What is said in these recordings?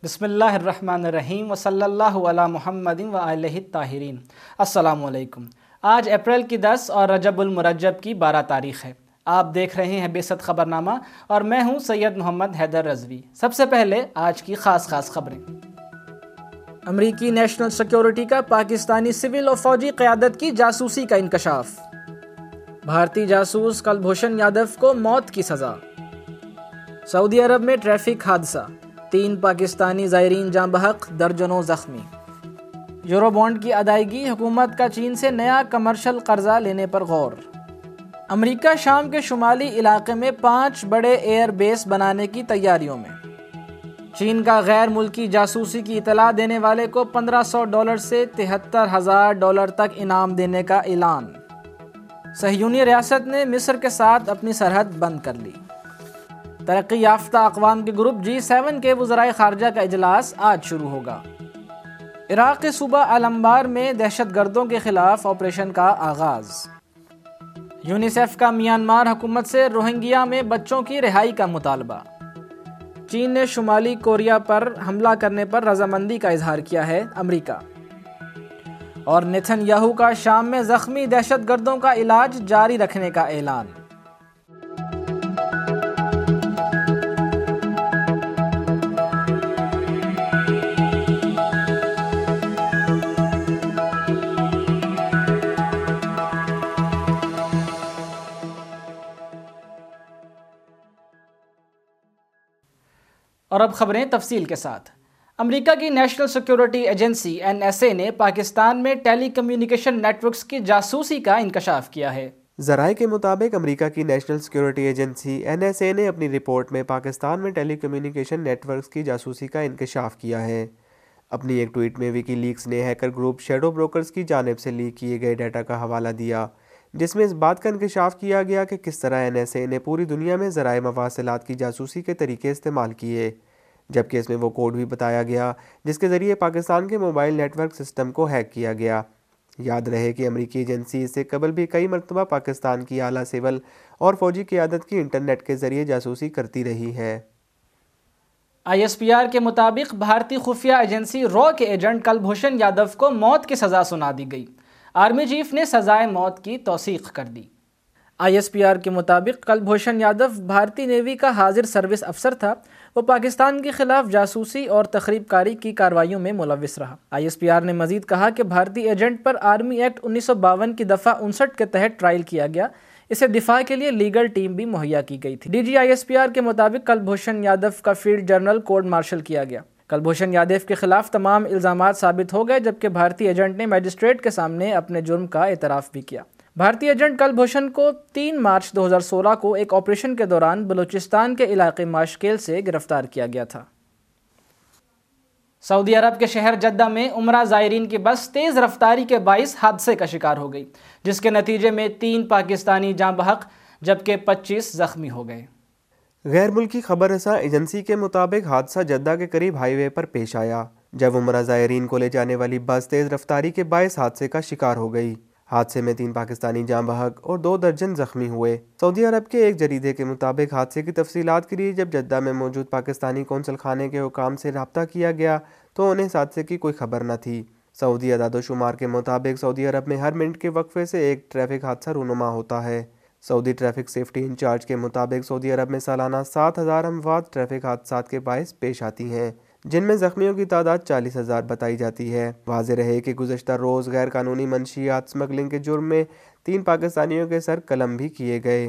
بسم اللہ الرحمن الرحیم وصلی اللہ علی محمد و آلہ الطاہرین۔ السلام علیکم۔ آج اپریل کی 10 اور رجب المرجب کی 12 تاریخ ہے۔ آپ دیکھ رہے ہیں بیست خبرنامہ اور میں ہوں سید محمد حیدر رضوی۔ سب سے پہلے آج کی خاص خبریں۔ امریکی نیشنل سیکیورٹی کا پاکستانی سول اور فوجی قیادت کی جاسوسی کا انکشاف۔ بھارتی جاسوس کلبھوشن یادو کو موت کی سزا۔ سعودی عرب میں ٹریفک حادثہ، 3 پاکستانی زائرین جاں بحق، درجنوں زخمی۔ یورو بانڈ کی ادائیگی، حکومت کا چین سے نیا کمرشل قرضہ لینے پر غور۔ امریکہ شام کے شمالی علاقے میں 5 بڑے ایئر بیس بنانے کی تیاریوں میں۔ چین کا غیر ملکی جاسوسی کی اطلاع دینے والے کو $1500 سے $73,000 تک انعام دینے کا اعلان۔ صہیونی ریاست نے مصر کے ساتھ اپنی سرحد بند کر لی۔ ترقی یافتہ اقوام کے گروپ G7 کے وزرائے خارجہ کا اجلاس آج شروع ہوگا۔ عراق کے صوبہ الانبار میں دہشت گردوں کے خلاف آپریشن کا آغاز۔ یونیسیف کا میانمار حکومت سے روہنگیا میں بچوں کی رہائی کا مطالبہ۔ چین نے شمالی کوریا پر حملہ کرنے پر رضامندی کا اظہار کیا ہے امریکہ۔ اور نیتن یاہو کا شام میں زخمی دہشت گردوں کا علاج جاری رکھنے کا اعلان۔ اور اب خبریں تفصیل کے ساتھ۔ امریکہ کی نیشنل سیکیورٹی ایجنسی NSA نے پاکستان میں ٹیلی کمیونیکیشن نیٹ ورکس کی جاسوسی کا انکشاف کیا ہے۔ ذرائع کے مطابق امریکہ کی نیشنل سیکیورٹی ایجنسی NSA نے اپنی رپورٹ میں پاکستان میں ٹیلی کمیونیکیشن نیٹ ورکس کی جاسوسی کا انکشاف کیا ہے۔ اپنی ایک ٹویٹ میں وکی لیکس نے ہیکر گروپ شیڈو بروکرز کی جانب سے لیک کیے گئے ڈیٹا کا حوالہ دیا، جس میں اس بات کا انکشاف کیا گیا کہ کس طرح NSA نے پوری دنیا میں ذرائع مواصلات کی جاسوسی کے طریقے استعمال کیے، جبکہ اس میں وہ کوڈ بھی بتایا گیا جس کے ذریعے پاکستان کے موبائل نیٹ ورک سسٹم کو ہیک کیا گیا۔ یاد رہے کہ امریکی ایجنسی اس سے قبل بھی کئی مرتبہ پاکستان کی اعلیٰ سول اور فوجی قیادت کی انٹرنیٹ کے ذریعے جاسوسی کرتی رہی ہے۔ ISPR کے مطابق بھارتی خفیہ ایجنسی را کے ایجنٹ کلبھوشن یادو کو موت کی سزا سنا دی گئی۔ آرمی چیف نے سزائے موت کی توثیق کر دی۔ ISPR کے مطابق کلبھوشن یادو بھارتی نیوی کا حاضر سروس افسر تھا۔ وہ پاکستان کے خلاف جاسوسی اور تخریب کاری کی کارروائیوں میں ملوث رہا۔ ISPR نے مزید کہا کہ بھارتی ایجنٹ پر آرمی ایکٹ 1952 کی دفعہ 59 کے تحت ٹرائل کیا گیا۔ اسے دفاع کے لیے لیگل ٹیم بھی مہیا کی گئی تھی۔ DG ISPR کے مطابق کلبھوشن یادو کا فیلڈ جنرل کورٹ مارشل کیا گیا۔ کلبھوشن یادو کے خلاف تمام الزامات ثابت ہو گئے، جبکہ بھارتی ایجنٹ نے میجسٹریٹ کے سامنے اپنے جرم کا اعتراف بھی کیا۔ بھارتی ایجنٹ کلبھوشن کو 3 مارچ 2016 کو ایک آپریشن کے دوران بلوچستان کے علاقے ماشکیل سے گرفتار کیا گیا تھا۔ سعودی عرب کے شہر جدہ میں عمرہ زائرین کی بس تیز رفتاری کے باعث حادثے کا شکار ہو گئی، جس کے نتیجے میں 3 پاکستانی جاں بحق جبکہ 25 زخمی ہو گئے۔ غیر ملکی خبر رساں ایجنسی کے مطابق حادثہ جدہ کے قریب ہائی وے پر پیش آیا، جب عمرہ زائرین کو لے جانے والی بس تیز رفتاری کے باعث حادثے کا شکار ہو گئی۔ حادثے میں 3 پاکستانی جاں بحق اور 2 درجن زخمی ہوئے۔ سعودی عرب کے ایک جریدے کے مطابق حادثے کی تفصیلات کے لیے جب جدہ میں موجود پاکستانی قونصل خانے کے حکام سے رابطہ کیا گیا تو انہیں اس حادثے کی کوئی خبر نہ تھی۔ سعودی اعداد و شمار کے مطابق سعودی عرب میں ہر منٹ کے وقفے سے ایک ٹریفک حادثہ رونما ہوتا ہے۔ سعودی ٹریفک سیفٹی انچارج کے مطابق سعودی عرب میں سالانہ 7000 اموات ٹریفک حادثات کے باعث پیش آتی ہیں، جن میں زخمیوں کی تعداد 40,000 بتائی جاتی ہے۔ واضح رہے کہ گزشتہ روز غیر قانونی منشیات سمگلنگ کے جرم میں 3 پاکستانیوں کے سر قلم بھی کیے گئے۔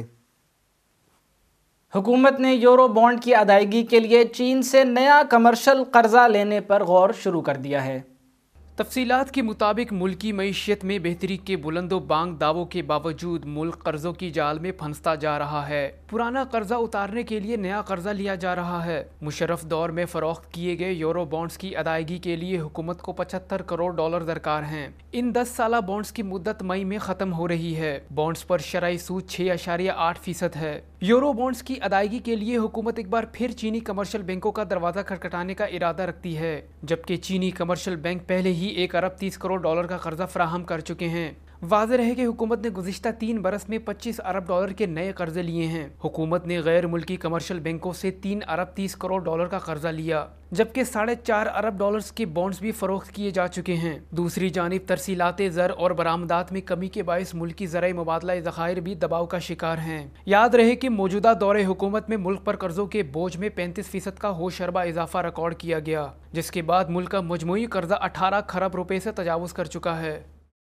حکومت نے یورو بانڈ کی ادائیگی کے لیے چین سے نیا کمرشل قرضہ لینے پر غور شروع کر دیا ہے۔ تفصیلات کے مطابق ملکی معیشت میں بہتری کے بلند و بانگ دعووں کے باوجود ملک قرضوں کی جال میں پھنستا جا رہا ہے۔ پرانا قرضہ اتارنے کے لیے نیا قرضہ لیا جا رہا ہے۔ مشرف دور میں فروخت کیے گئے یورو بانڈز کی ادائیگی کے لیے حکومت کو $75 کروڑ درکار ہیں۔ ان 10 سالہ بانڈز کی مدت مئی میں ختم ہو رہی ہے۔ بانڈز پر شرعی سود 6.8% ہے۔ یورو بانڈز کی ادائیگی کے لیے حکومت ایک بار پھر چینی کمرشل بینکوں کا دروازہ کھٹکھٹانے کا ارادہ رکھتی ہے، جبکہ چینی کمرشل بینک پہلے ہی $1 ارب 30 کروڑ کا قرضہ فراہم کر چکے ہیں۔ واضح رہے کہ حکومت نے گزشتہ 3 برس میں 25 ارب ڈالر کے نئے قرضے لیے ہیں۔ حکومت نے غیر ملکی کمرشل بینکوں سے 3 ارب 30 کروڑ ڈالر کا قرضہ لیا، جبکہ 4.5 ارب ڈالرز کے بانڈز بھی فروخت کیے جا چکے ہیں۔ دوسری جانب ترسیلات زر اور برآمدات میں کمی کے باعث ملکی زرعی مبادلہ ذخائر بھی دباؤ کا شکار ہیں۔ یاد رہے کہ موجودہ دور حکومت میں ملک پر قرضوں کے بوجھ میں 35% کا ہوش اربہ اضافہ ریکارڈ کیا گیا، جس کے بعد ملک کا مجموعی قرضہ 18 کھرب روپے سے تجاوز کر چکا ہے۔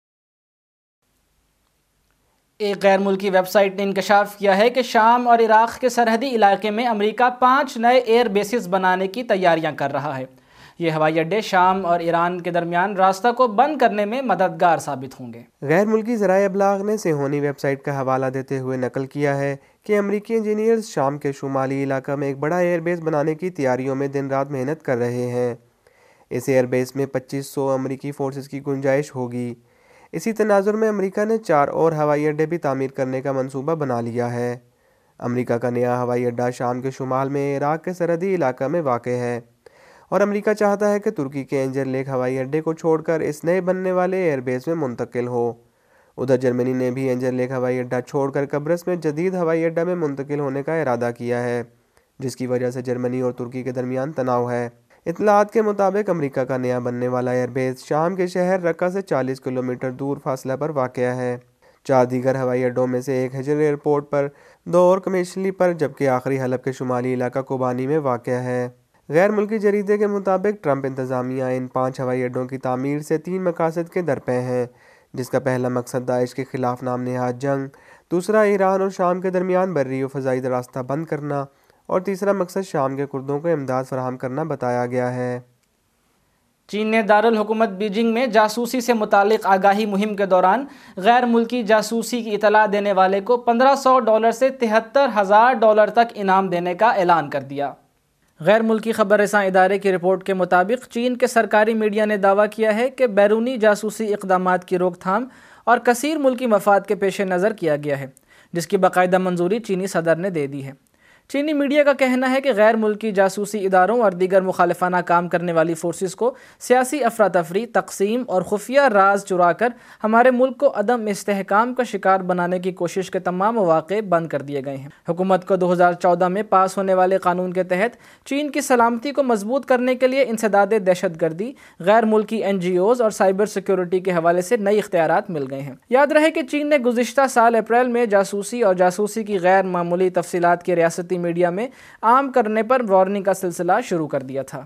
ایک غیر ملکی ویب سائٹ نے انکشاف کیا ہے کہ شام اور عراق کے سرحدی علاقے میں امریکہ 5 نئے ایئر بیسز بنانے کی تیاریاں کر رہا ہے۔ یہ ہوائی اڈے شام اور ایران کے درمیان راستہ کو بند کرنے میں مددگار ثابت ہوں گے۔ غیر ملکی ذرائع ابلاغ نے صہیونی ویب سائٹ کا حوالہ دیتے ہوئے نقل کیا ہے کہ امریکی انجینئرز شام کے شمالی علاقہ میں ایک بڑا ایئر بیس بنانے کی تیاریوں میں دن رات محنت کر رہے ہیں۔ اس ایئر بیس میں 2500 امریکی فورسز کی گنجائش ہوگی۔ اسی تناظر میں امریکہ نے 4 اور ہوائی اڈے بھی تعمیر کرنے کا منصوبہ بنا لیا ہے۔ امریکہ کا نیا ہوائی اڈہ شام کے شمال میں عراق کے سرحدی علاقہ میں واقع ہے، اور امریکہ چاہتا ہے کہ ترکی کے اینجر لیک ہوائی اڈے کو چھوڑ کر اس نئے بننے والے ایئر بیس میں منتقل ہو۔ ادھر جرمنی نے بھی اینجر لیک ہوائی اڈہ چھوڑ کر قبرص میں جدید ہوائی اڈہ میں منتقل ہونے کا ارادہ کیا ہے، جس کی وجہ سے جرمنی اور ترکی کے درمیان تناؤ ہے۔ اطلاعات کے مطابق امریکہ کا نیا بننے والا ایئر بیس شام کے شہر رقہ سے 40 کلومیٹر دور فاصلہ پر واقع ہے۔ 4 دیگر ہوائی اڈوں میں سے ایک ہجر ایئرپورٹ پر، 2 اور کمیشلی پر، جبکہ آخری حلب کے شمالی علاقہ کوبانی میں واقع ہے۔ غیر ملکی جریدے کے مطابق ٹرمپ انتظامیہ ان 5 ہوائی اڈوں کی تعمیر سے 3 مقاصد کے درپے ہیں، جس کا پہلا مقصد داعش کے خلاف نام نہاد جنگ، دوسرا ایران اور شام کے درمیان بری و فضائی راستہ بند کرنا، اور تیسرا مقصد شام کے کردوں کو امداد فراہم کرنا بتایا گیا ہے۔ چین نے دارالحکومت بیجنگ میں جاسوسی سے متعلق آگاہی مہم کے دوران غیر ملکی جاسوسی کی اطلاع دینے والے کو $1500 سے $73,000 تک انعام دینے کا اعلان کر دیا۔ غیر ملکی خبر رساں ادارے کی رپورٹ کے مطابق چین کے سرکاری میڈیا نے دعویٰ کیا ہے کہ بیرونی جاسوسی اقدامات کی روک تھام اور کثیر ملکی مفاد کے پیش نظر کیا گیا ہے، جس کی باقاعدہ منظوری چینی صدر نے دے دی ہے۔ چینی میڈیا کا کہنا ہے کہ غیر ملکی جاسوسی اداروں اور دیگر مخالفانہ کام کرنے والی فورسز کو سیاسی افراتفری، تقسیم اور خفیہ راز چرا کر ہمارے ملک کو عدم استحکام کا شکار بنانے کی کوشش کے تمام مواقع بند کر دیے گئے ہیں۔ حکومت کو 2014 میں پاس ہونے والے قانون کے تحت چین کی سلامتی کو مضبوط کرنے کے لیے انسداد دہشت گردی، غیر ملکی NGOز اور سائبر سیکیورٹی کے حوالے سے نئی اختیارات مل گئے ہیں۔ یاد رہے کہ چین نے گزشتہ سال اپریل میں جاسوسی اور جاسوسی کی غیر معمولی تفصیلات کے ریاستی میڈیا میں عام کرنے پر وارننگ کا سلسلہ شروع کر دیا تھا۔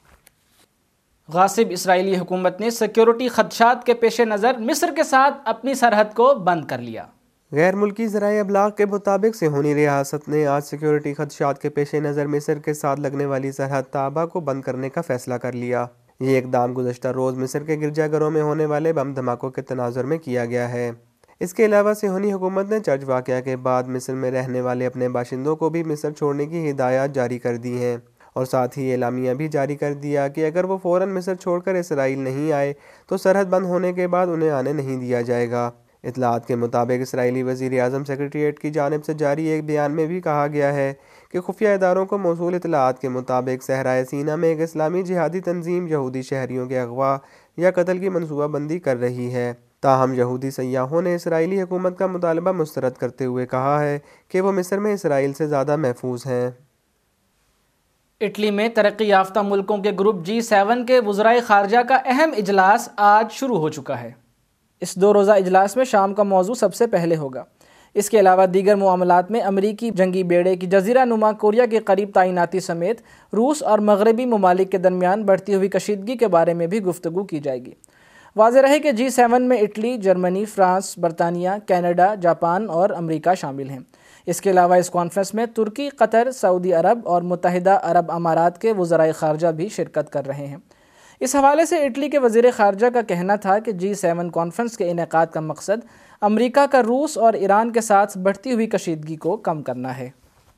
غاصب اسرائیلی حکومت نے سیکیورٹی خدشات کے پیش نظر مصر کے ساتھ اپنی سرحد کو بند کر لیا۔ غیر ملکی ذرائع ابلاغ کے مطابق صہیونی ریاست نے آج سیکیورٹی خدشات کے پیش نظر مصر کے ساتھ لگنے والی سرحد طابا کو بند کرنے کا فیصلہ کر لیا۔ یہ اقدام گزشتہ روز مصر کے گرجا گھروں میں ہونے والے بم دھماکوں کے تناظر میں کیا گیا ہے۔ اس کے علاوہ صہیونی حکومت نے چرچ واقعہ کے بعد مصر میں رہنے والے اپنے باشندوں کو بھی مصر چھوڑنے کی ہدایات جاری کر دی ہیں، اور ساتھ ہی اعلامیہ بھی جاری کر دیا کہ اگر وہ فوراً مصر چھوڑ کر اسرائیل نہیں آئے تو سرحد بند ہونے کے بعد انہیں آنے نہیں دیا جائے گا۔ اطلاعات کے مطابق اسرائیلی وزیر اعظم سیکریٹریٹ کی جانب سے جاری ایک بیان میں بھی کہا گیا ہے کہ خفیہ اداروں کو موصول اطلاعات کے مطابق صحرائے سینا میں ایک اسلامی جہادی تنظیم یہودی شہریوں کے اغوا یا قتل کی منصوبہ بندی کر رہی ہے۔ تاہم یہودی سیاحوں نے اسرائیلی حکومت کا مطالبہ مسترد کرتے ہوئے کہا ہے کہ وہ مصر میں اسرائیل سے زیادہ محفوظ ہیں۔ اٹلی میں ترقی یافتہ ملکوں کے گروپ G7 کے وزرائے خارجہ کا اہم اجلاس آج شروع ہو چکا ہے۔ اس 2 روزہ اجلاس میں شام کا موضوع سب سے پہلے ہوگا۔ اس کے علاوہ دیگر معاملات میں امریکی جنگی بیڑے کی جزیرہ نما کوریا کے قریب تعیناتی سمیت روس اور مغربی ممالک کے درمیان بڑھتی ہوئی کشیدگی کے بارے میں بھی گفتگو کی جائے گی۔ واضح رہے کہ G7 میں اٹلی، جرمنی، فرانس، برطانیہ، کینیڈا، جاپان اور امریکہ شامل ہیں۔ اس کے علاوہ اس کانفرنس میں ترکی، قطر، سعودی عرب اور متحدہ عرب امارات کے وزرائے خارجہ بھی شرکت کر رہے ہیں۔ اس حوالے سے اٹلی کے وزیر خارجہ کا کہنا تھا کہ G7 کانفرنس کے انعقاد کا مقصد امریکہ کا روس اور ایران کے ساتھ بڑھتی ہوئی کشیدگی کو کم کرنا ہے۔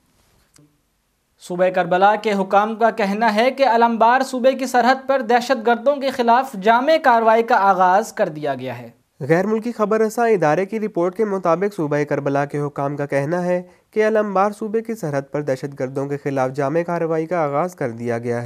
صوبہ کربلا کے حکام کا کہنا ہے کہ علمبار صوبے کی سرحد پر دہشت گردوں کے خلاف جامع کارروائی کا آغاز کر دیا گیا ہے۔ غیر ملکی خبر رساں ادارے کی رپورٹ کے مطابق صوبہ کربلا کے حکام کا کہنا ہے کہ علمبار صوبے کی سرحد پر دہشت گردوں کے خلاف جامع کارروائی کا آغاز کر دیا گیا ہے۔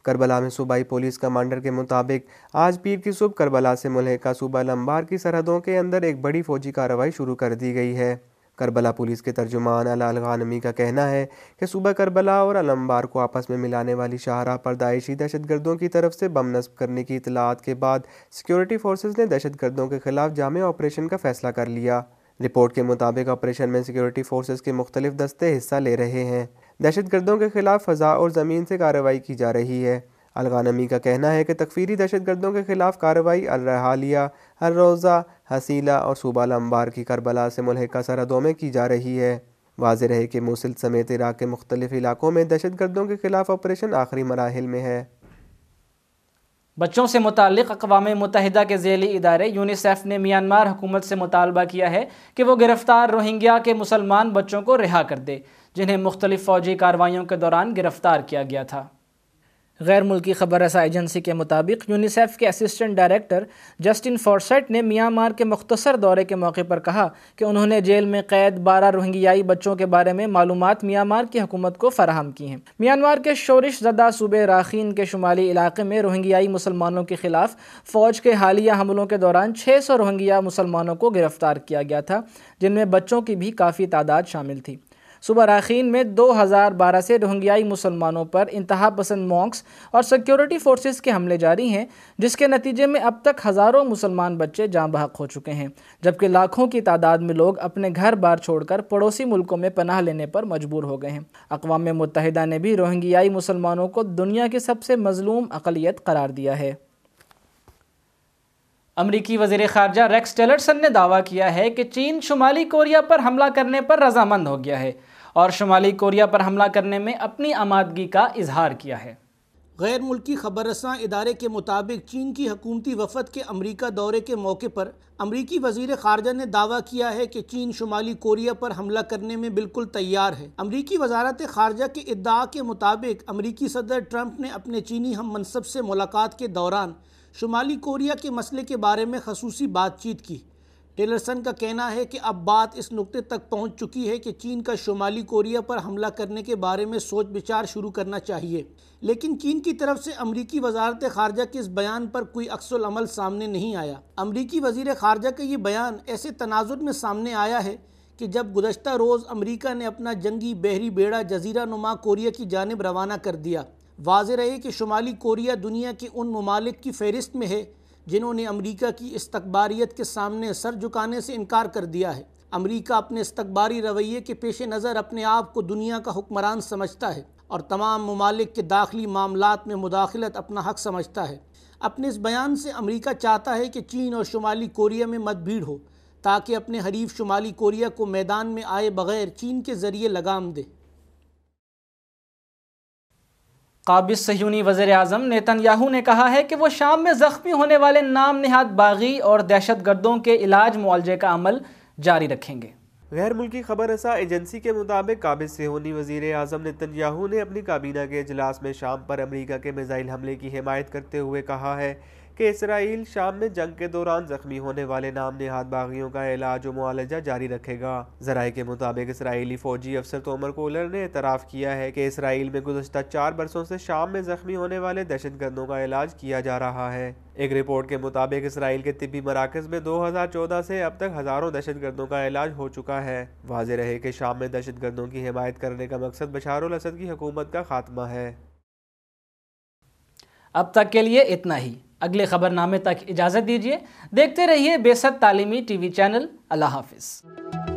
کربلا میں صوبائی پولیس کمانڈر کے مطابق آج پیر کی صبح کربلا سے ملحقہ صوبہ الانبار کی سرحدوں کے اندر ایک بڑی فوجی کارروائی شروع کر دی گئی ہے۔ کربلا پولیس کے ترجمان علا الغانمی کا کہنا ہے کہ صوبہ کربلا اور الانبار کو آپس میں ملانے والی شاہراہ پر داعشی دہشت گردوں کی طرف سے بم نصب کرنے کی اطلاعات کے بعد سیکیورٹی فورسز نے دہشت گردوں کے خلاف جامع آپریشن کا فیصلہ کر لیا۔ رپورٹ کے مطابق آپریشن میں سیکیورٹی فورسز کے مختلف دستے حصہ لے رہے ہیں۔ دہشت گردوں کے خلاف فضا اور زمین سے کارروائی کی جا رہی ہے۔ الغانمی کا کہنا ہے کہ تکفیری دہشت گردوں کے خلاف کارروائی الرحالیہ، الروضہ، حصیلہ اور صوبہ الانبار کی کربلا سے ملحقہ سرحدوں میں کی جا رہی ہے۔ واضح رہے کہ موصل سمیت عراق کے مختلف علاقوں میں دہشت گردوں کے خلاف آپریشن آخری مراحل میں ہے۔ بچوں سے متعلق اقوام متحدہ کے ذیلی ادارے یونیسیف نے میانمار حکومت سے مطالبہ کیا ہے کہ وہ گرفتار روہنگیا کے مسلمان بچوں کو رہا کر دے، جنہیں مختلف فوجی کارروائیوں کے دوران گرفتار کیا گیا تھا۔ غیر ملکی خبر رساں ایجنسی کے مطابق یونیسیف کے اسسٹنٹ ڈائریکٹر جسٹن فورسٹ نے میانمار کے مختصر دورے کے موقع پر کہا کہ انہوں نے جیل میں قید 12 روہنگیائی بچوں کے بارے میں معلومات میانمار کی حکومت کو فراہم کی ہیں۔ میانمار کے شورش زدہ صوبے راخین کے شمالی علاقے میں روہنگیائی مسلمانوں کے خلاف فوج کے حالیہ حملوں کے دوران 600 روہنگیا مسلمانوں کو گرفتار کیا گیا تھا، جن میں بچوں کی بھی کافی تعداد شامل تھی۔ صوبہ راخین میں 2012 سے روہنگیائی مسلمانوں پر انتہا پسند مونکس اور سیکیورٹی فورسز کے حملے جاری ہیں، جس کے نتیجے میں اب تک ہزاروں مسلمان بچے جاں بحق ہو چکے ہیں، جبکہ لاکھوں کی تعداد میں لوگ اپنے گھر بار چھوڑ کر پڑوسی ملکوں میں پناہ لینے پر مجبور ہو گئے ہیں۔ اقوام متحدہ نے بھی روہنگیائی مسلمانوں کو دنیا کی سب سے مظلوم اقلیت قرار دیا ہے۔ امریکی وزیر خارجہ ریکس ٹیلرسن نے دعویٰ کیا ہے کہ چین شمالی کوریا پر حملہ کرنے پر رضامند ہو گیا ہے اور شمالی کوریا پر حملہ کرنے میں اپنی آمادگی کا اظہار کیا ہے۔ غیر ملکی خبر رساں ادارے کے مطابق چین کی حکومتی وفد کے امریکہ دورے کے موقع پر امریکی وزیر خارجہ نے دعویٰ کیا ہے کہ چین شمالی کوریا پر حملہ کرنے میں بالکل تیار ہے۔ امریکی وزارت خارجہ کے ادعا کے مطابق امریکی صدر ٹرمپ نے اپنے چینی ہم منصب سے ملاقات کے دوران شمالی کوریا کے مسئلے کے بارے میں خصوصی بات چیت کی۔ ٹیلرسن کا کہنا ہے کہ اب بات اس نقطے تک پہنچ چکی ہے کہ چین کا شمالی کوریا پر حملہ کرنے کے بارے میں سوچ بچار شروع کرنا چاہیے، لیکن چین کی طرف سے امریکی وزارت خارجہ کے اس بیان پر کوئی عکس العمل سامنے نہیں آیا۔ امریکی وزیر خارجہ کا یہ بیان ایسے تناظر میں سامنے آیا ہے کہ جب گزشتہ روز امریکہ نے اپنا جنگی بحری بیڑا جزیرہ نما کوریا کی جانب روانہ کر دیا۔ واضح رہے کہ شمالی کوریا دنیا کے ان ممالک کی فہرست میں ہے جنہوں نے امریکہ کی استکباریت کے سامنے سر جھکانے سے انکار کر دیا ہے۔ امریکہ اپنے استکباری رویے کے پیش نظر اپنے آپ کو دنیا کا حکمران سمجھتا ہے اور تمام ممالک کے داخلی معاملات میں مداخلت اپنا حق سمجھتا ہے۔ اپنے اس بیان سے امریکہ چاہتا ہے کہ چین اور شمالی کوریا میں مت بھیڑ ہو تاکہ اپنے حریف شمالی کوریا کو میدان میں آئے بغیر چین کے ذریعے لگام دے۔ قابض صہیونی وزیر اعظم نیتن یاہو نے کہا ہے کہ وہ شام میں زخمی ہونے والے نام نہاد باغی اور دہشت گردوں کے علاج معالجے کا عمل جاری رکھیں گے۔ غیر ملکی خبر رساں ایجنسی کے مطابق قابض صہیونی وزیر اعظم نیتن یاہو نے اپنی کابینہ کے اجلاس میں شام پر امریکہ کے میزائل حملے کی حمایت کرتے ہوئے کہا ہے کہ اسرائیل شام میں جنگ کے دوران زخمی ہونے والے نام نہاد باغیوں کا علاج و معالجہ جاری رکھے گا۔ ذرائع کے مطابق اسرائیلی فوجی افسر تومر کولر نے اعتراف کیا ہے کہ اسرائیل میں گزشتہ 4 برسوں سے شام میں زخمی ہونے والے دہشت گردوں کا علاج کیا جا رہا ہے۔ ایک رپورٹ کے مطابق اسرائیل کے طبی مراکز میں 2014 سے اب تک ہزاروں دہشت گردوں کا علاج ہو چکا ہے۔ واضح رہے کہ شام میں دہشت گردوں کی حمایت کرنے کا مقصد بشار الاسد کی حکومت کا خاتمہ ہے۔ اب تک کے لیے اتنا ہی۔ اگلے خبر نامے تک اجازت دیجیے۔ دیکھتے رہیے بے سد تعلیمی ٹی وی چینل۔ اللہ حافظ۔